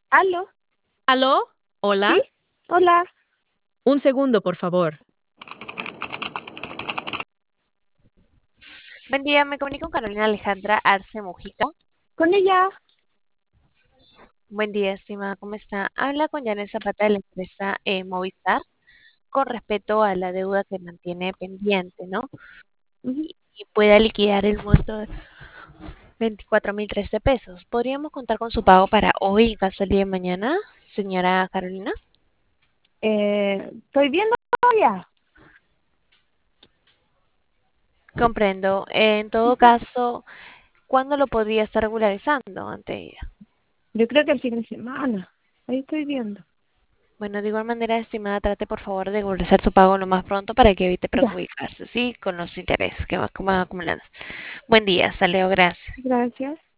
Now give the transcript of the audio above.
¿Aló? ¿Aló? ¿Sí? ¿Hola? Hola. Un segundo, por favor. Buen día, me comunico con Carolina Alejandra Arce Mujica. ¿Con ella? Buen día, estimada, ¿cómo está? Habla con Janet Zapata de la empresa Movistar con respecto a la deuda que mantiene pendiente, ¿no? Ujú. Y pueda liquidar el monto de 24.013 pesos. ¿Podríamos contar con su pago para hoy en caso del día de mañana, señora Carolina? Estoy viendo todavía. Comprendo. En todo Ujú. caso, ¿cuándo lo podría estar regularizando ante ella? Yo creo que el fin de semana. Ahí estoy viendo. Bueno, de igual manera, estimada, trate por favor de regularizar su pago lo más pronto para que evite Ya, perjudicarse, ¿sí? Con los intereses que va acumulando. Buen día, hasta luego, gracias. gracias.